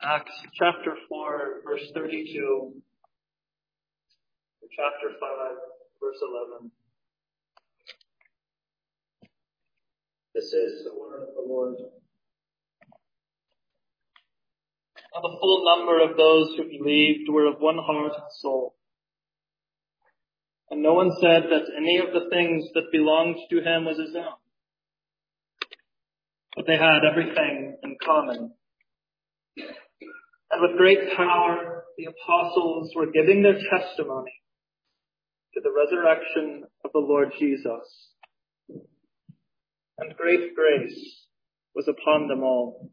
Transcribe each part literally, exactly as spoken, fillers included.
Acts chapter four, verse thirty-two, chapter five, verse eleven. This is the word of the Lord. Now the full number of those who believed were of one heart and soul. And no one said that any of the things that belonged to him was his own, but they had everything in common. And with great power, the apostles were giving their testimony to the resurrection of the Lord Jesus. And great grace was upon them all.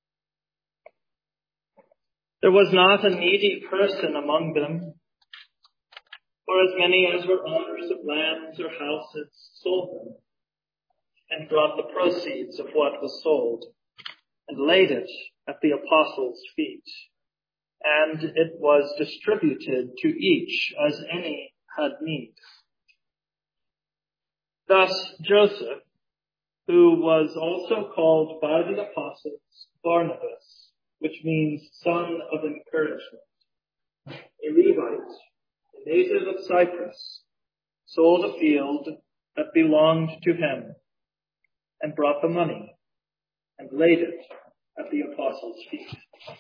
There was not a needy person among them, for as many as were owners of lands or houses sold them, and brought the proceeds of what was sold, and laid it at the apostles' feet. And it was distributed to each as any had need. Thus Joseph, who was also called by the apostles Barnabas, which means son of encouragement, a Levite, a native of Cyprus, sold a field that belonged to him, and brought the money, and laid it at the apostles' feet.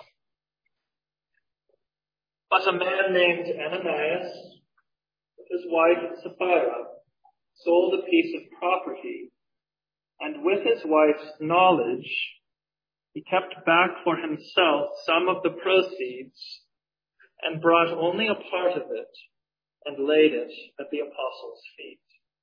But a man named Ananias, with his wife Sapphira, sold a piece of property, and with his wife's knowledge, he kept back for himself some of the proceeds, and brought only a part of it, and laid it at the apostles' feet.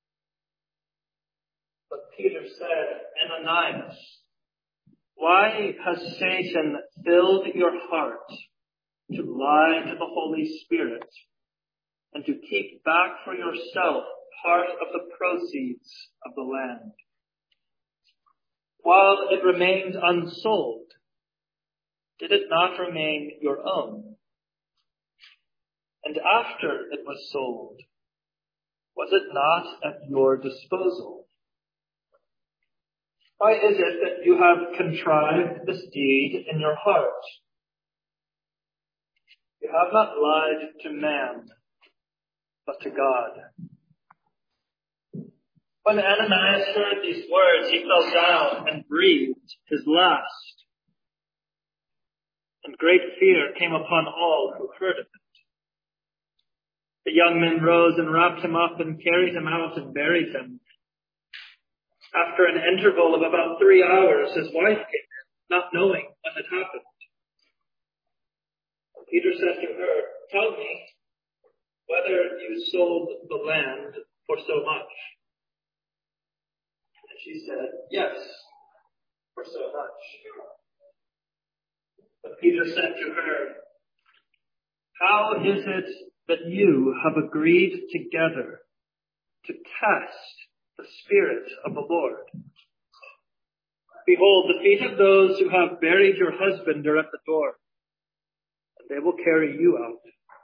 But Peter said, Ananias, why has Satan filled your heart to lie to the Holy Spirit and to keep back for yourself part of the proceeds of the land? While it remained unsold, did it not remain your own? And after it was sold, was it not at your disposal? Why is it that you have contrived this deed in your heart? You have not lied to man, but to God. When Ananias heard these words, he fell down and breathed his last. And great fear came upon all who heard of it. The young men rose and wrapped him up and carried him out and buried him. After an interval of about three hours, his wife came in, not knowing what had happened. And Peter said to her, tell me whether you sold the land for so much. And she said, yes, for so much. But Peter said to her, how is it that you have agreed together to test the Spirit of the Lord? Behold, the feet of those who have buried your husband are at the door, and they will carry you out.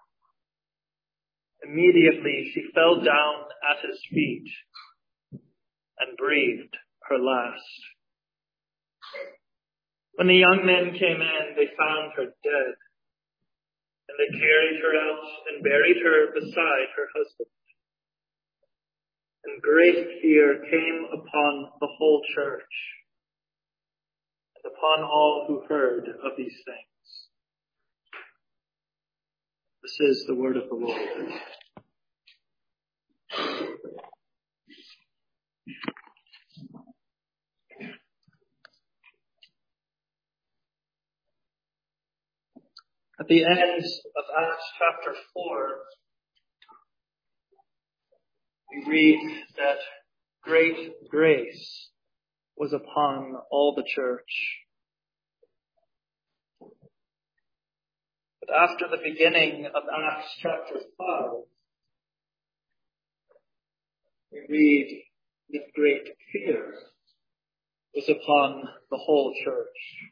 Immediately she fell down at his feet and breathed her last. When the young men came in, they found her dead, and they carried her out and buried her beside her husband. And great fear came upon the whole church and upon all who heard of these things. This is the word of the Lord. At the end of Acts chapter four, we read that great grace was upon all the church. But after the beginning of Acts chapter five, we read that great fear was upon the whole church.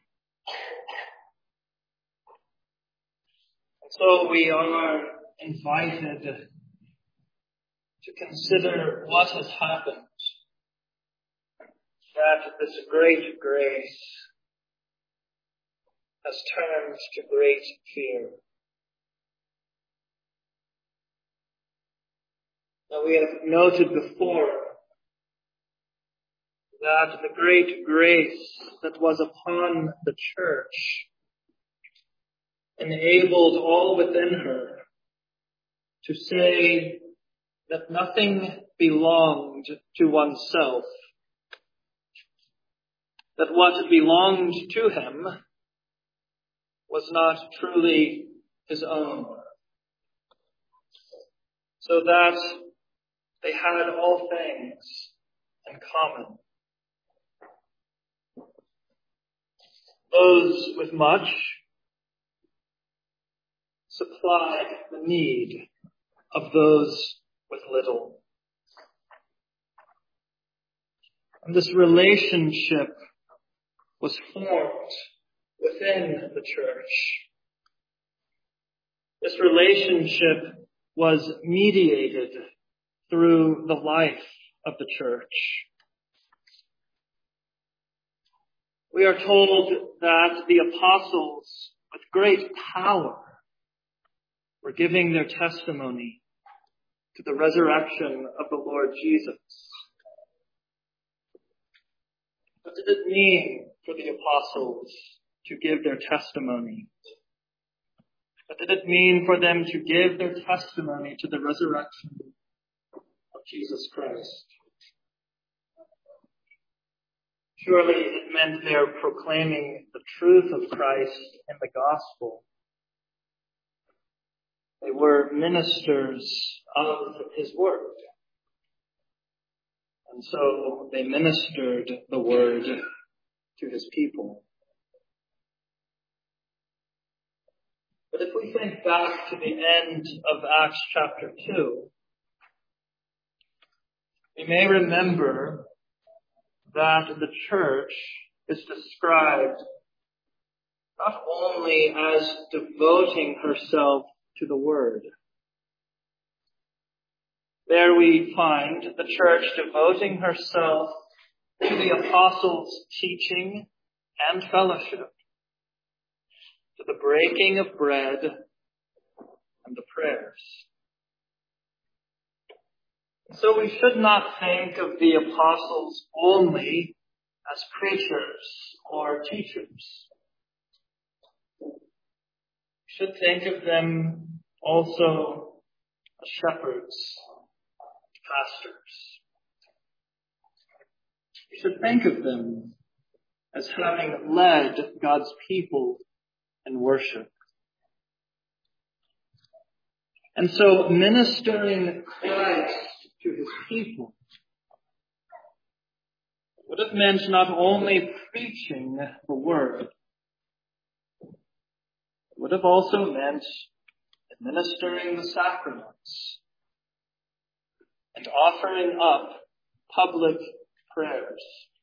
And so we are invited to consider what has happened, that this great grace has turned to great fear. Now we have noted before that the great grace that was upon the church enabled all within her to say that nothing belonged to oneself, that what belonged to him was not truly his own, so that they had all things in common. Those with much supplied the need of those with little. And this relationship was formed within the church. This relationship was mediated through the life of the church. We are told that the apostles, with great power, were giving their testimony to the resurrection of the Lord Jesus. What did it mean for the apostles to give their testimony? What did it mean for them to give their testimony to the resurrection of Jesus Christ? Surely it meant they are proclaiming the truth of Christ in the gospel. They were ministers of his word. And so they ministered the word to his people. But if we think back to the end of Acts chapter two, we may remember that the church is described not only as devoting herself to the word. There we find the church devoting herself to the apostles' teaching and fellowship, to the breaking of bread and the prayers. So we should not think of the apostles only as preachers or teachers. We should think of them also as shepherds, pastors. We should think of them as having led God's people in worship. And so ministering Christ to his people would have meant not only preaching the word, it would have also meant administering the sacraments and offering up public prayers.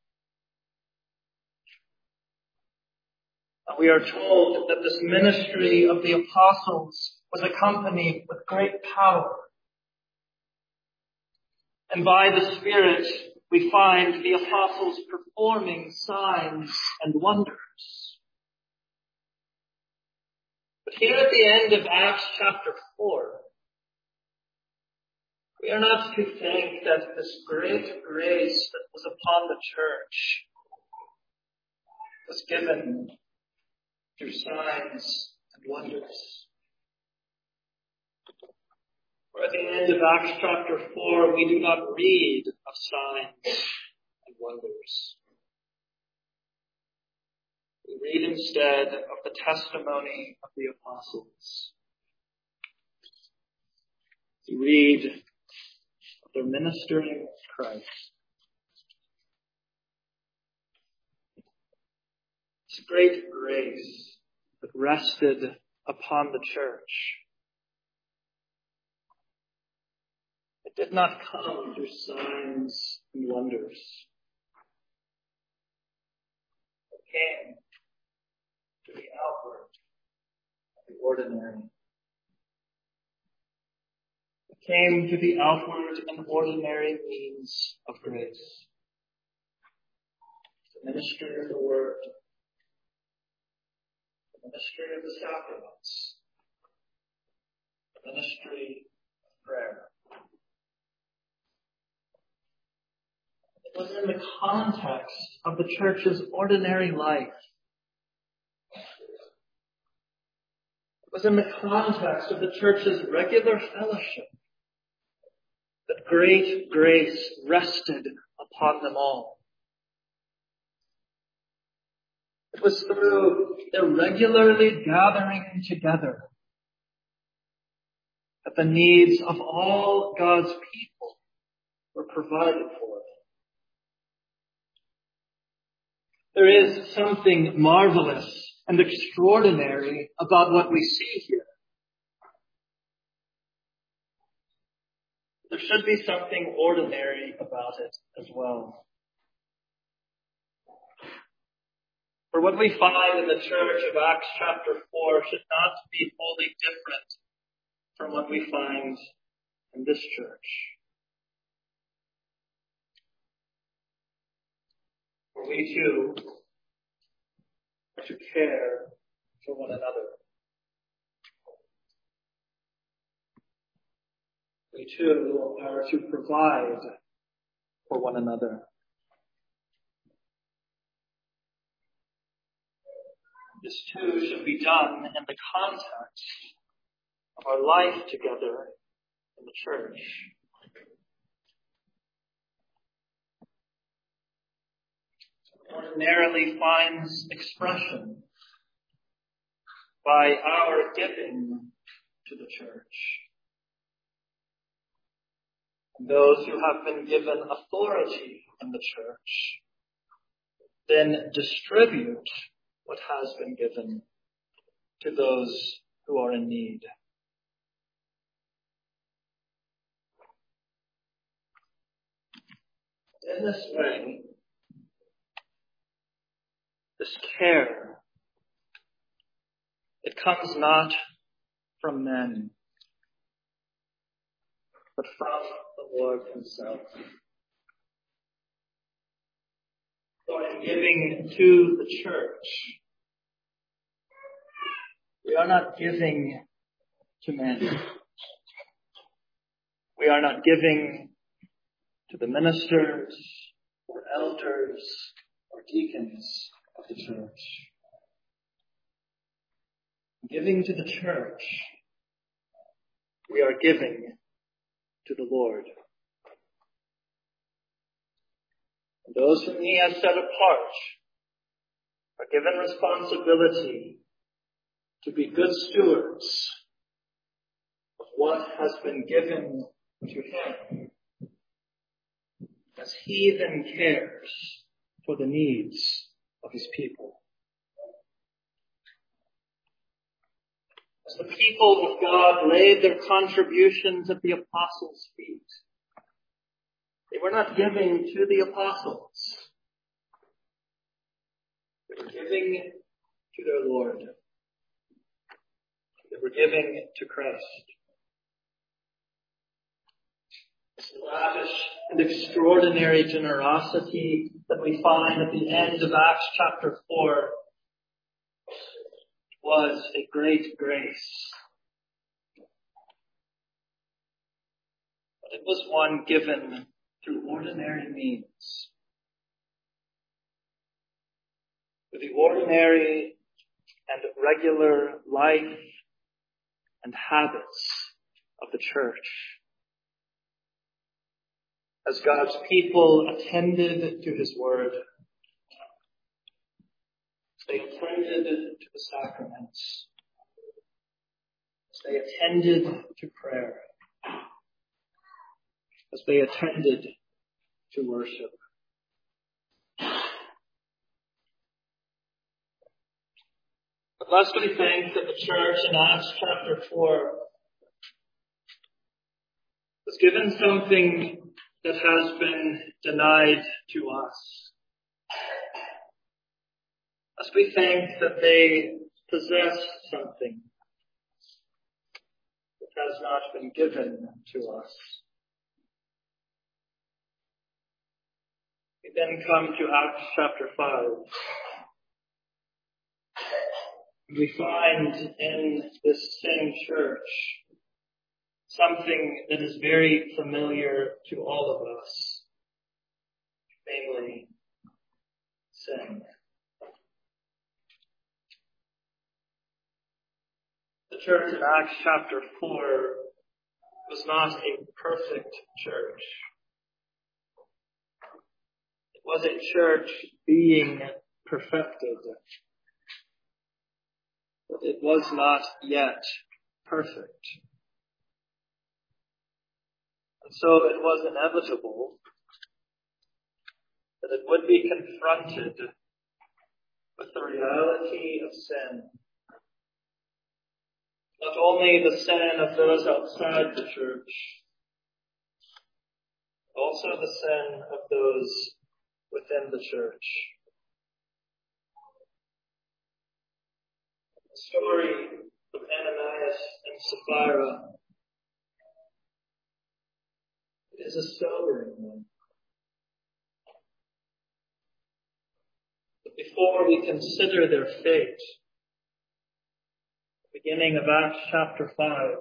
We are told that this ministry of the apostles was accompanied with great power. And by the Spirit, we find the apostles performing signs and wonders. But here at the end of Acts chapter four, we are not to think that this great grace that was upon the church was given through signs and wonders. For at the end of Acts chapter four, we do not read of signs and wonders. We read instead of the testimony of the apostles. We read of their ministering Christ. This great grace that rested upon the church, it did not come through signs and wonders. It came through the outward, the ordinary. It came through the outward and ordinary means of grace. The ministry of the word, the ministry of the sacraments, the ministry of prayer. It was in the context of the church's ordinary life. It was in the context of the church's regular fellowship that great grace rested upon them all. It was through their regularly gathering together that the needs of all God's people were provided for. There is something marvelous and extraordinary about what we see here. There should be something ordinary about it as well. For what we find in the church of Acts chapter four should not be wholly different from what we find in this church. For we too are to care for one another. We too are to provide for one another. This too should be done in the context of our life together in the church. It ordinarily finds expression by our giving to the church. And those who have been given authority in the church then distribute what has been given to those who are in need. In this way, this care, it comes not from men, but from the Lord himself. So in giving to the church, we are not giving to men. We are not giving to the ministers or elders or deacons of the church. Giving to the church, we are giving to the Lord. And those whom he has set apart are given responsibility to be good stewards of what has been given to him, as he then cares for the needs of his people. As the people of God laid their contributions at the apostles' feet, they were not giving to the apostles. They were giving to their Lord. They were giving to Christ. This lavish and extraordinary generosity that we find at the end of Acts chapter four was a great grace. But it was one given through ordinary means. Through the ordinary and regular life and habits of the church. As God's people attended to his word, they attended to the sacraments, as they attended to prayer, as they attended to worship. But lest we think that the church in Acts chapter four was given something that has been denied to us, lest we think that they possess something that has not been given to us. We then come to Acts chapter five. We find in this same church something that is very familiar to all of us, namely sin. The church in Acts chapter four was not a perfect church. It was a church being perfected, but it was not yet perfect. And so it was inevitable that it would be confronted with the reality of sin. Not only the sin of those outside the church, but also the sin of those within the church. The story of Ananias and Sapphira is a sobering one. But before we consider their fate, beginning of Acts chapter five,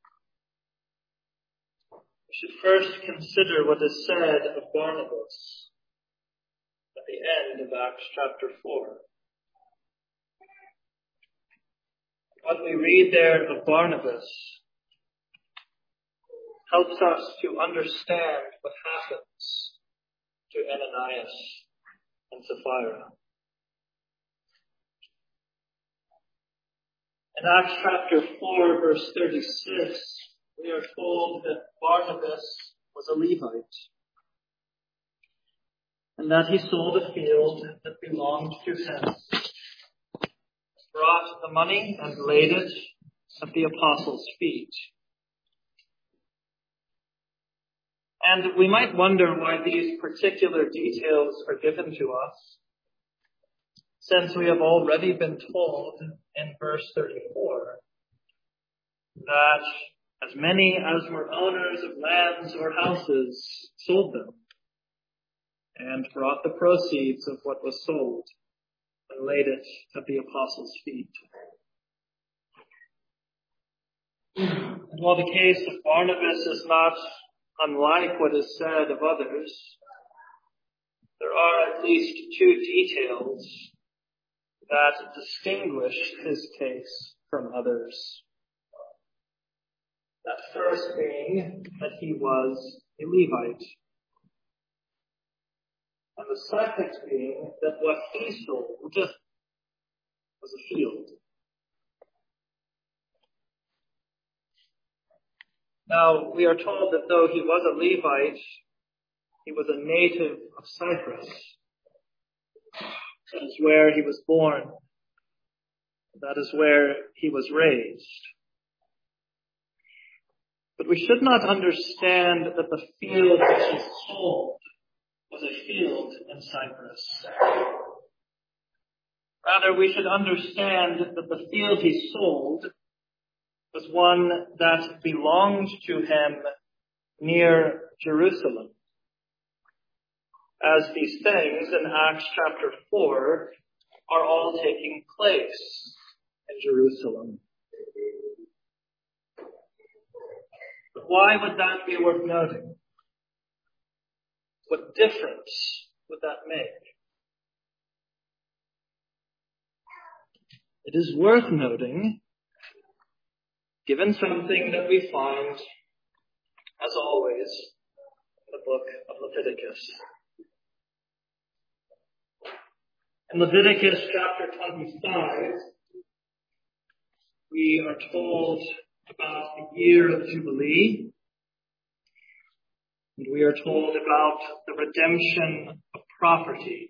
we should first consider what is said of Barnabas at the end of Acts chapter four. What we read there of Barnabas helps us to understand what happens to Ananias and Sapphira. In Acts chapter four, verse thirty-six, we are told that Barnabas was a Levite, and that he sold a field that belonged to him, brought the money and laid it at the apostles' feet. And we might wonder why these particular details are given to us, since we have already been told in verse thirty-four that as many as were owners of lands or houses sold them and brought the proceeds of what was sold and laid it at the apostles' feet. And while the case of Barnabas is not unlike what is said of others, there are at least two details that distinguish his case from others. That first being that he was a Levite. And the second being that what he sold was a field. Now, we are told that though he was a Levite, he was a native of Cyprus. That is where he was born. That is where he was raised. But we should not understand that the field which he sold was a field in Cyprus. Rather, we should understand that the field he sold was one that belonged to him near Jerusalem, as these things in Acts chapter four are all taking place in Jerusalem. But why would that be worth noting? What difference would that make? It is worth noting, given something that we find, as always, in the book of Leviticus. In Leviticus chapter twenty-five, we are told about the year of Jubilee, and we are told about the redemption of property.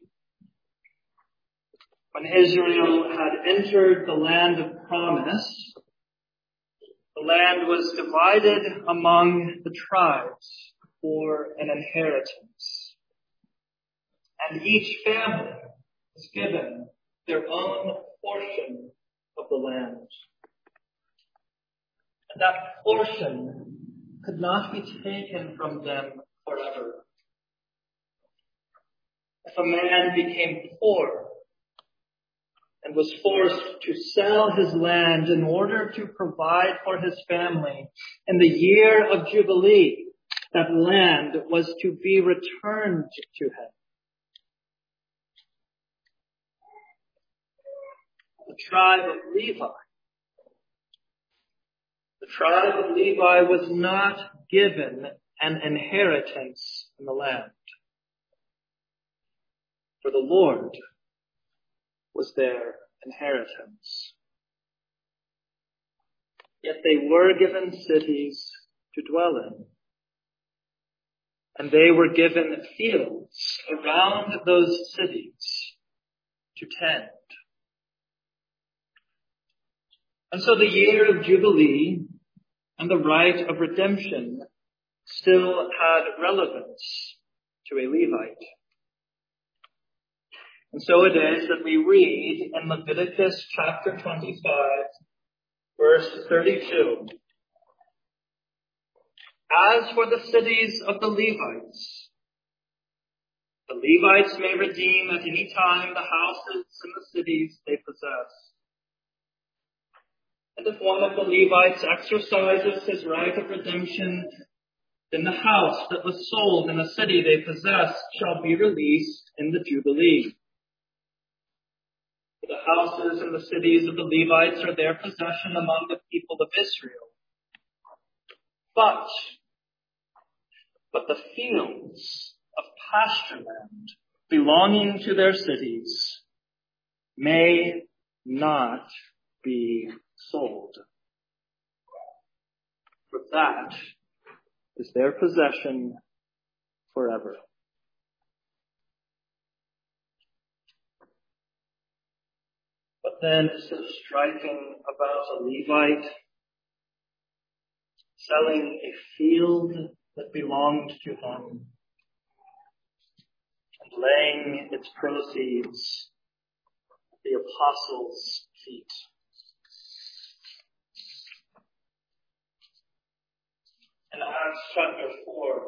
When Israel had entered the land of promise, the land was divided among the tribes for an inheritance. And each family was given their own portion of the land. And that portion could not be taken from them forever. If a man became poor and was forced to sell his land in order to provide for his family. In the year of Jubilee, that land was to be returned to him. The tribe of Levi. The tribe of Levi was not given an inheritance in the land, for the Lord was their inheritance. Yet they were given cities to dwell in, and they were given fields around those cities to tend. And so the year of Jubilee and the rite of redemption still had relevance to a Levite. And so it is that we read in Leviticus chapter twenty-five, verse thirty-two, "As for the cities of the Levites, the Levites may redeem at any time the houses and the cities they possess. And if one of the Levites exercises his right of redemption, then the house that was sold in the city they possess shall be released in the Jubilee. For the houses and the cities of the Levites are their possession among the people of Israel. But, but the fields of pasture land belonging to their cities may not be sold. For that is their possession forever." What then is so striking about a Levite selling a field that belonged to him and laying its proceeds at the apostles' feet? In Acts chapter four,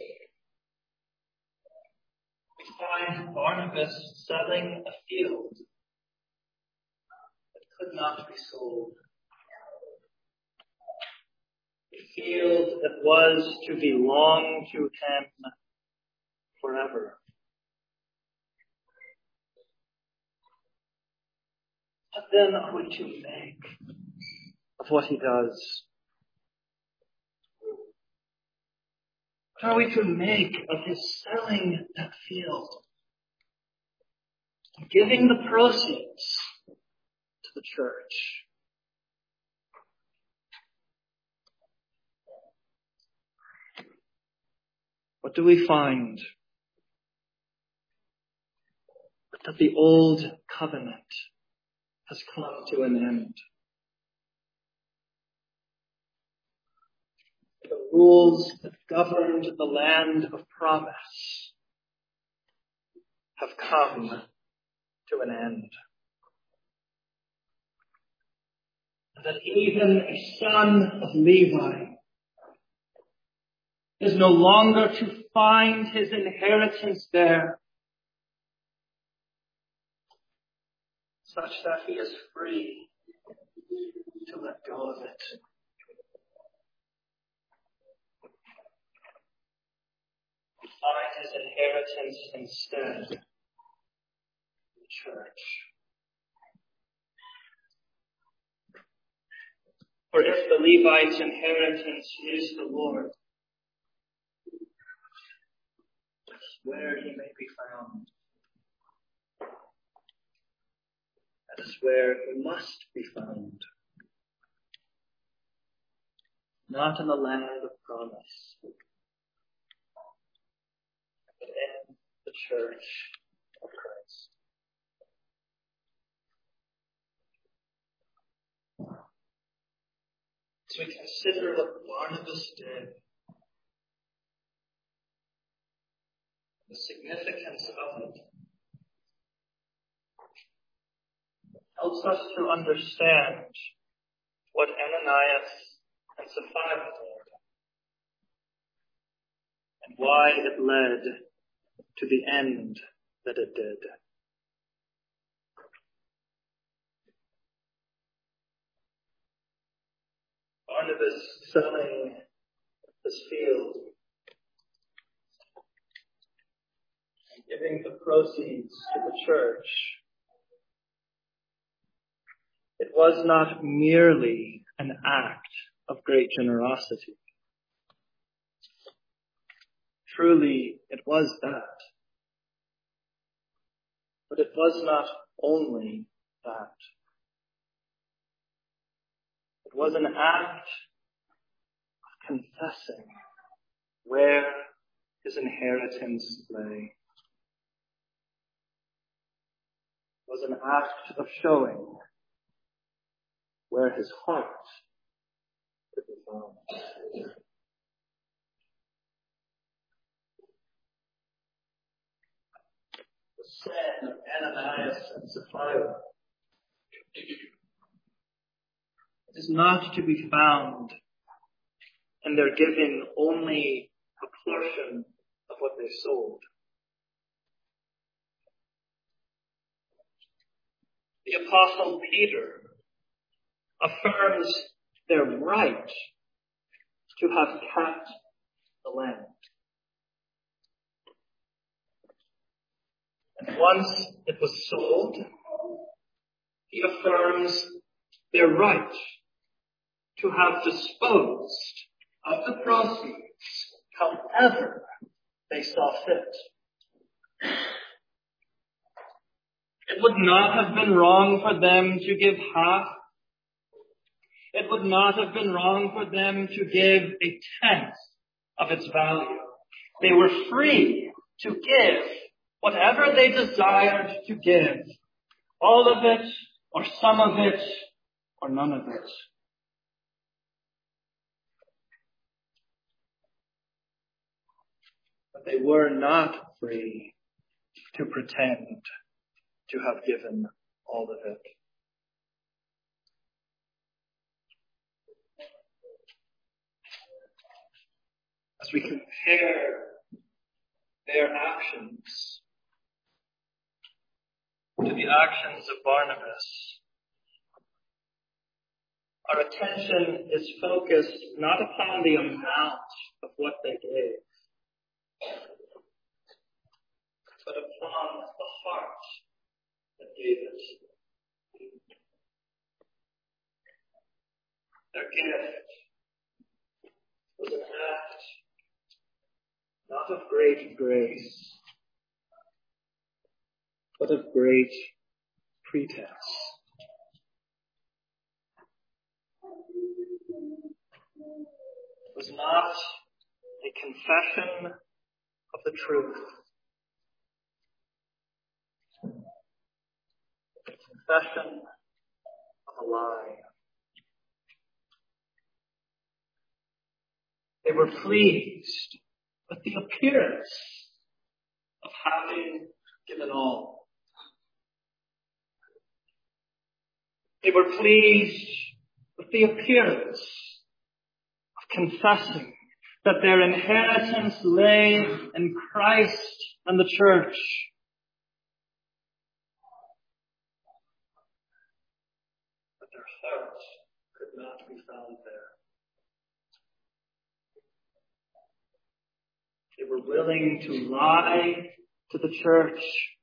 we find Barnabas selling a field that could not be sold. A field that was to belong to him forever. What then are we to make of what he does? What are we to make of his selling that field, giving the proceeds to the church? What do we find? That the old covenant has come to an end. The rules that governed the land of promise have come to an end. And that even a son of Levi is no longer to find his inheritance there, such that he is free to let go of it. Find his inheritance instead in the church. For if the Levite's inheritance is the Lord, that's where he may be found. That is where he must be found. Not in the land of promise, but in the church of Christ. As we consider what Barnabas did, the significance of it, helps us to understand what Ananias and Sapphira did, and why it led to the end that it did. selling his field, giving the proceeds to the church, it was not merely an act of great generosity. Truly, it was that. But it was not only that. It was an act of confessing where his inheritance lay. It was an act of showing where his heart could be found. The sin of Ananias and Sapphira is not to be found in their giving only a portion of what they sold. The Apostle Peter affirms their right to have kept the land. And once it was sold, he affirms their right to have disposed of the proceeds however they saw fit. It would not have been wrong for them to give half. It would not have been wrong for them to give a tenth of its value. They were free to give whatever they desired to give. All of it, or some of it, or none of it. But they were not free to pretend to have given all of it. As we compare their actions to the actions of Barnabas, our attention is focused not upon the amount of what they gave, but upon the heart that gave it. Their gift was an act not of great grace, but of great pretense. It was not a confession of the truth, but a confession of a lie. They were pleased with the appearance of having given all. They were pleased with the appearance of confessing that their inheritance lay in Christ and the church. But their heart could not be found there. They were willing to lie to the church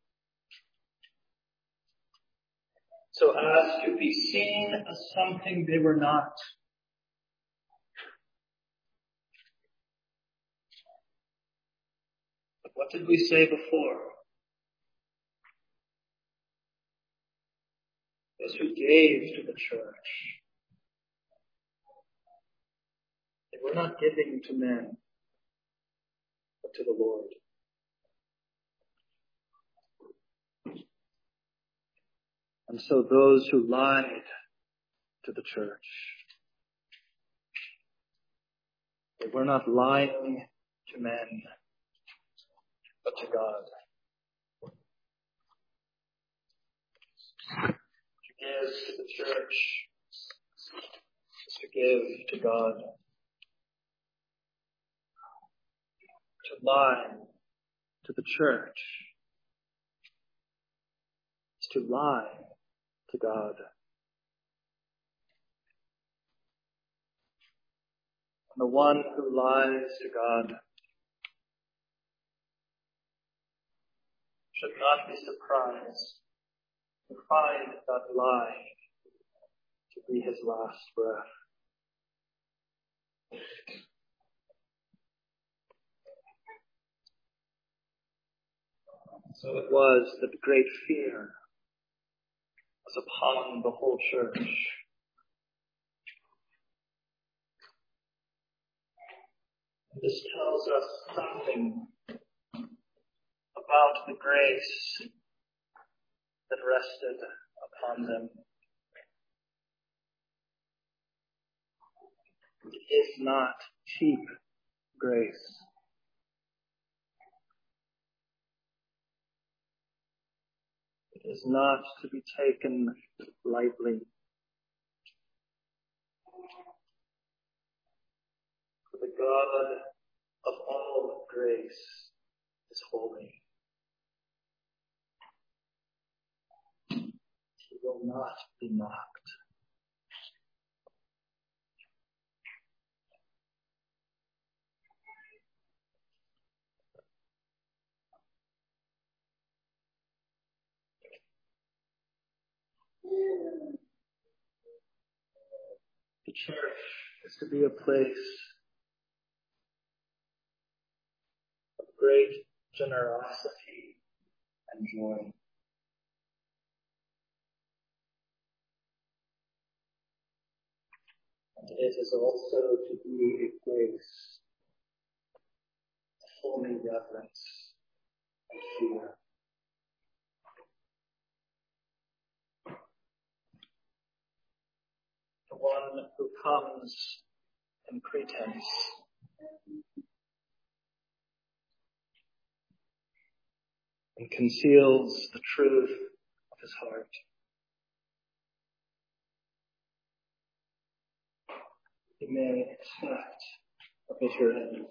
so as to be seen as something they were not. But what did we say before? Those who gave to the church, they were not giving to men, but to the Lord. And so those who lied to the church, they were not lying to men, but to God. To give to the church is to give to God. To lie to the church is to lie to God. And the one who lies to God should not be surprised to find that lie to be his last breath. So it was that great fear was upon the whole church. This tells us something about the grace that rested upon them. It is not cheap grace. It is not to be taken lightly. For the God of all grace is holy. He will not be mocked. The church is to be a place of great generosity and joy. And it is also to be a place of holy reverence and fear. The one who comes in pretense and conceals the truth of his heart. He may expect a bitter end.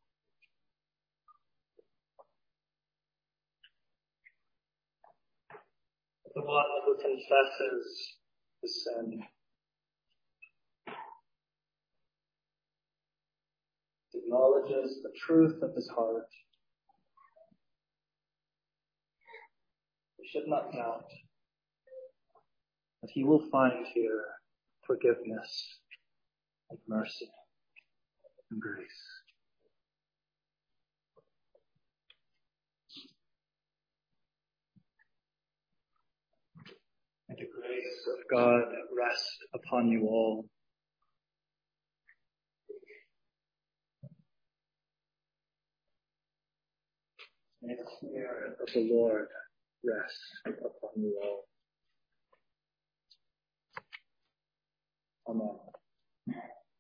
The one who confesses his sin, acknowledges the truth of his heart, we should not doubt that he will find here forgiveness and mercy and grace. May the grace of God rest upon you all. May the fear of the Lord rest upon you all. Amen.